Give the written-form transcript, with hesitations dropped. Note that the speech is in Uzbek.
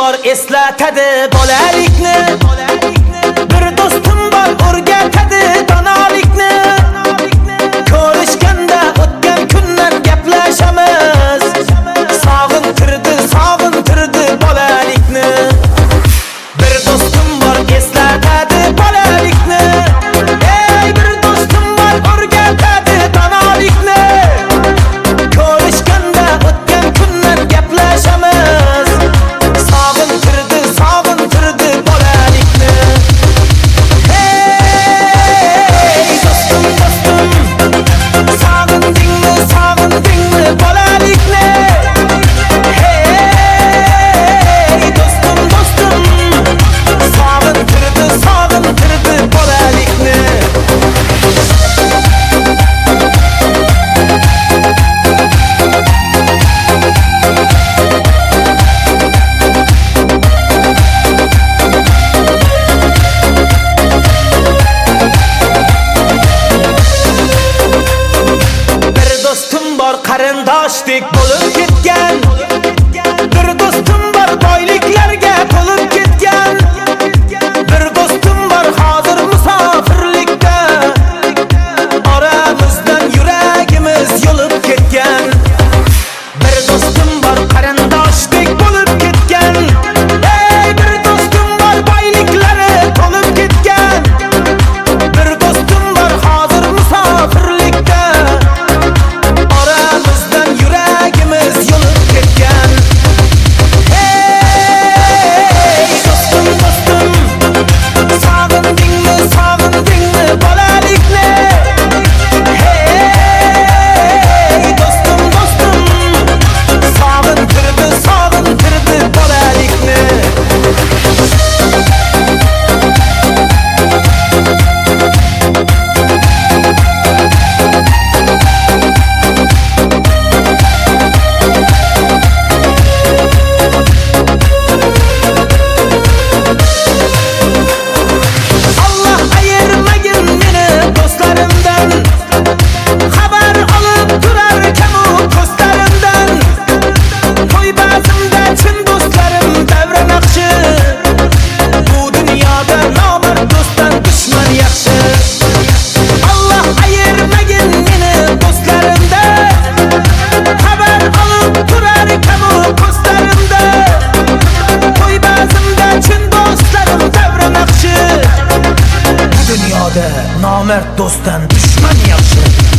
bor eslatadi bolalikni, bir do'stim bor o'rgatadi donolikni. Ko'rishganda o'tgan kundan gaplashamiz, sog'intirdi bolalikni. Bir do'stim bor eslatadi bolalikni, ey bir do'stim bor o'rgatadi donolikni. Ko'rishganda o'tgan kundan gaplashamiz, sog'intirdi bolalikni. Hey do'stim, sog'indingmi bolalikni? Hey do'stim, sog'intirdi bolalikni. Qarindoshdek bo'lib ketgan, bir do'stim bor boyliklarga to'lib ketgan, bir do'stim bor hozir musofirlikda, oramizdan yuragimiz yo'lib ketgan. Bir do'stim bor qarindoshdek bo'lib ketgan, ey bir do'stim bor boyliklari to'lib ketgan, bir do'stim bor hozir musofirlikda, nomard do'stdan dushman yaxshi.